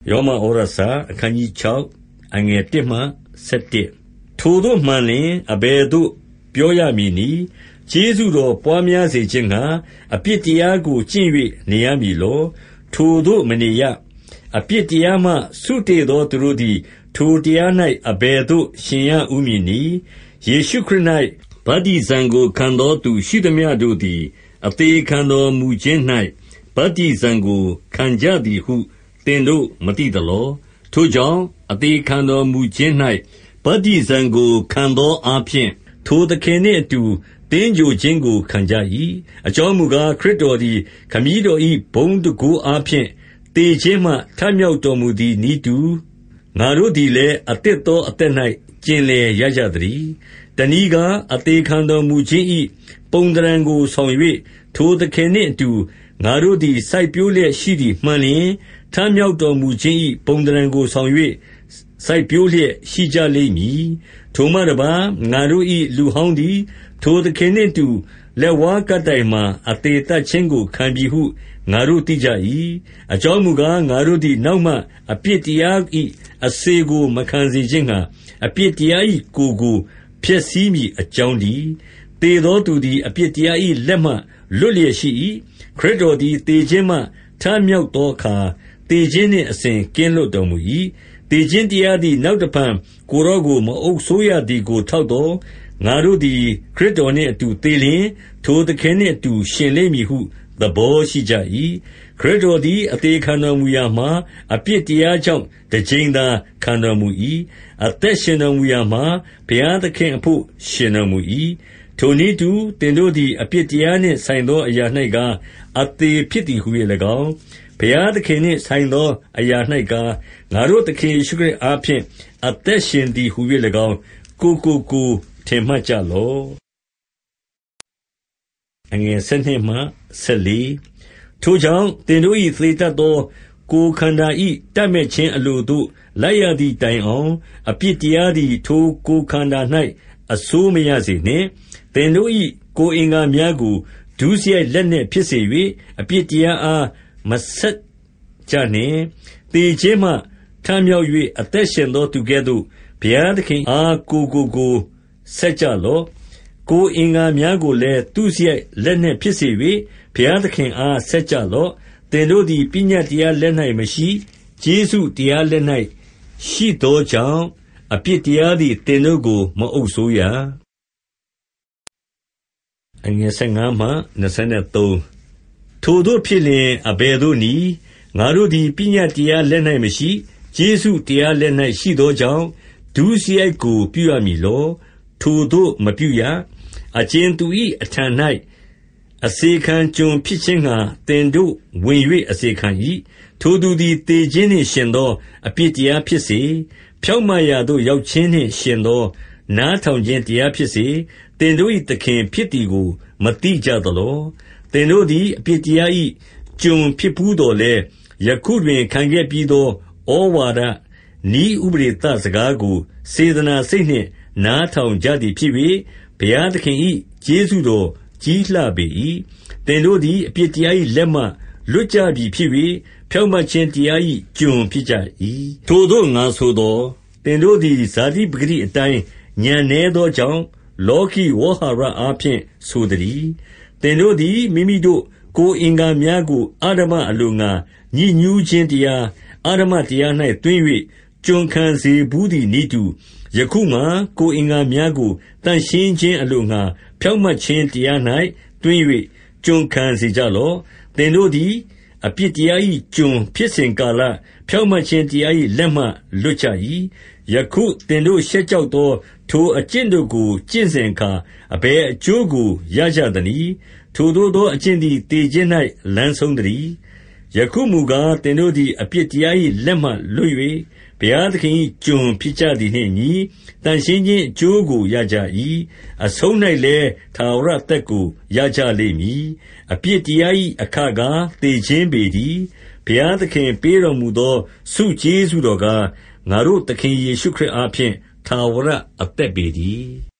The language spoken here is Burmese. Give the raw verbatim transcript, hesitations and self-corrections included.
ယောမဩရစာအခန်းကြီး၆အငယ်၁မှ၁၁ထိုတို့မှန်လျင်အဘယ်သို့ပြောရမည်နည်းကျေးဇူးတော်ပွားများစေခြင်းငှါအပြစ်တရားကိုကျင့်၍နေရမည်လောထိုတို့မနေရအပြစ်တရားမှဆုတေသောသူတို့သည်ထိုတရား၌အဘယ်သို့ရှင်ရဦးမည်နည်းယေရှုခရစ်၌ဗတ္တိဇံကိုခံသောသူရှိသမျှတို့သည်အသေခံတော်မူခြင်း၌ဗတ္တိဇံကိုခံကြသည်ဟုသင်တို့မသိသလောထိုကြောင့်အသေခံတော်မူခြင်း၌ဗတ္တိဇံကိုခံသောအားဖြင့်ထိုသခင်နှင့်အတူသင်္ဂြိုဟ်ခြင်းကိုခံကြ၏အကြောင်းမူကားခရစ်တော်သည်ခမည်းတော်၏ဘုန်းတန်ခိုးအားဖြင့်သေခြင်းမှထမြောက်တော်မူသည်နည်းတူငါတို့သည်လည်းအသစ်သောအသက်၌ကျင်လည်ရကြသတည်းတနည်းကားအသေခံတော်မူခြင်း၏ပုံသဏ္ဌာန်ကိုဆောင်၍ထိုသခင်နှင့်အတူငါတို့သည်စိုက်ပျိုးလျက်ရှိသည်မှန်လျင်ထမြောက်တော်မူခြင်း၏ပုံသဏ္ဌာန်ကိုဆောင်၍စိုက်ပျိုးလျက်ရှိကြလိမ့်မည်ထိုမှတပါငါတို့၏လူဟောင်းသည်ထိုသခင်နှင့်တူလက်ဝါးကပ်တိုင်မှာအသေးသက်ခြင်းကိုခံပြီဟုငါတို့သိကြ၏အကြောင်းမူကားငါတို့သည်နောက်မှအပြစ်တရား၏အစေကိုမခံစေခြင်းငှါအပြစ်တရား၏ကိုယ်ကိုဖျက်ဆီးမည်အကြောင်းတည်းသေသောသူသည်အပြစ်တရား၏လက်မှလွတ်လျက်ရှိ၏ခရစ်တော်သည်သေခြင်းမှထမြောက်သောအခါသေခြင်းနှင့်အစဉ်ကင်းလွတ်တော်မူ၏သေခြင်းတရားသည်နောက်တဖန်ကိုယ်တော်ကိုမအုပ်ဆိုးရသည်ကိုထောက်သောငါတို့သည်ခရစ်တော်နှင့်အတူသေလျင်ထိုသခင်နှင့်အတူရှင်လိမ့်မည်ဟုသဘောရှိကြ၏ခရစ်တော်သည်အသေးခံတော်မူရာမှာအပြစ်တရားကြောင့်တစ်ကြိမ်သာခံတော်မူ၏အသက်ရှင်တော်မူရာမှာဘုရားသခင်အဖို့ရှင်တော်မူ၏ထိုနည်းတူသင်တို့သည်အပြစ်တရားနှင့်ဆိုင်သောအရာ၌ကားအသေးဖြစ်သည်ဟု၍၎င်းဘုရားသခင်နှင့်ဆိုင်သောအရာ၌ကားငါတို့သခင်ယေရှုခရစ်အားဖြင့်အသက်ရှင်သည်ဟု၍၎င်းကိုကိုကိုထင်မှတ်ကြလော့အငယ်၁၂မှ၁၄ထိုကြောင့်သင်တို့၏သေတတ်သောကိုယ်ခန္ဓာ၏တတ်မဲ့ခြင်းအလိုသို့လိုက်ရသည့်တိုင်အောင်အပြစ်တရားသည်ထိုကိုယ်ခန္ဓာ၌အဆိုးမရစေနှင့်သင်တို့၏ကိုယ်အင်္ဂါများကိုဒုစရိုက်လက်နှင့်ဖြစ်စေ၍အပြစ်တရားအားမဆက်ကြနှင့်သေခြင်းမှထမြောက်၍အသက်ရှင်သောသူကဲ့သို့ဘုရားသခင်အားကိုကိုကိုဆက်ကြလော့ကိုယ်အင်္ဂါများကိုလည်းသူစရိုက်လက်နှင့်ဖြစ်စေ၍ဘုရားသခင်အားဆက်ကြလော့သင်တို့သည်ပညတ်တရားလက်၌မရှိကျေးဇူးတရားလက်၌ရှိသောကြောင့်အပြစ်တရားသည်သင်တို့ကိုမအုပ်ဆိုးရအငယ်၁၅မှ၂၃ထိုတို့ဖြစ်လျင်အဘယ်သို့နည်းငါတို့သည်ပညတ်တရားလက်၌မရှိကျေးဇူးတရားလက်၌ရှိသောကြောင့်ဒုစရိုက်ကိုပြုရမည်လောထိုတို့မပြုရအကျဉ်သူ၏အထံ၌အစေခံကျွန်ဖြစ်ခြင်းငှါသင်တို့ဝင်၍အစေခံ၏ထိုသူသည်သေခြင်းနှင့်ရှင်သောအပြစ်တရားဖြစ်စေဖြောင့်မတ်ရာသို့ရောက်ခြင်းနှင့်ရှင်သောနားထောင်ခြင်းတရားဖြစ်စေသင်တို့၏သခင်ဖြစ်သည်ကိုမသိကြသလောသင်တို့သည်အပြစ်တရား၏ကျွန်ဖြစ်ဘူးတော်လဲယခုတွင်ခံခဲ့ပြီးသောဩဝါဒဤဥပဒေသစကားကိုစေတနာစိတ်နှင့်နားထောင်ကြသည်ဖြစ်၍ဘုရားသခင်၏ကျေးဇူးတော်ကြီးလှပေ၏သင်တို့သည်အပြစ်တရား၏လက်မှလွတ်ကြပြီဖြစ်၍ဖြောင့်မတ်ခြင်းတရား၏ကျွန်ဖြစ်ကြ၏ထိုသို့ငါဆိုသောသင်တို့သည်ဇာတိပဂတိအတိုင်းဉာဏ်နည်းသောကြောင့်လောကီဝေါဟာရအားဖြင့်ဆိုသည်သင်တို့သည်မိမိတို့ကိုယ်အင်္ဂါများကိုအဓမ္မအလိုငှါညစ်ညူးခြင်းတရားအဓမ္မတရား၌သွင်း၍ကျွန်ခံစေဘူးသည်နည်းတူယခုမှာကိုယ်အင်္ဂါများကိုတန်ရှင်းခြင်းအလိုငှါဖြောင့်မတ်ခြင်းတရား၌သွင်း၍ကျွန်ခံစေကြလော့သင်တို့သည်အပြစ်တရား၏ကျွန်ဖြစ်စဉ်ကာလဖြောင့်မတ်ခြင်းတရား၏လက်မှလွတ်ကြ၏ယခုသင်တို့ရှက်ကြောက်သောထိုအကျင့်တို့ကိုကျင့်စဉ်အခါအဘယ်အကျိုးကိုရကြသနည်းထိုသို့သောအကျင့်သည်သေခြင်း၌လမ်းဆုံးသတည်းယခုမူကားသင်တို့သည်အပြစ်တရား၏လက်မှလွတ်၍ဘုရားသခင်၏ကျွန်ဖြစ်ကြသည်နှင့်အညီတန်ရှင်းခြင်းအကျိုးကိုရကြ၏အဆုံး၌လည်းထာဝရအသက်ကိုရကြလိမ့်မည်အပြစ်တရား၏အခကားသေခြင်းပေတည်းဘုရားသခင်ပေးတော်မူသောဆုကျေးဇူးတော်ကားငါတို့သခင်ယေရှုခရစ်အားဖြင့်ထာဝရအသက်ပေတည်း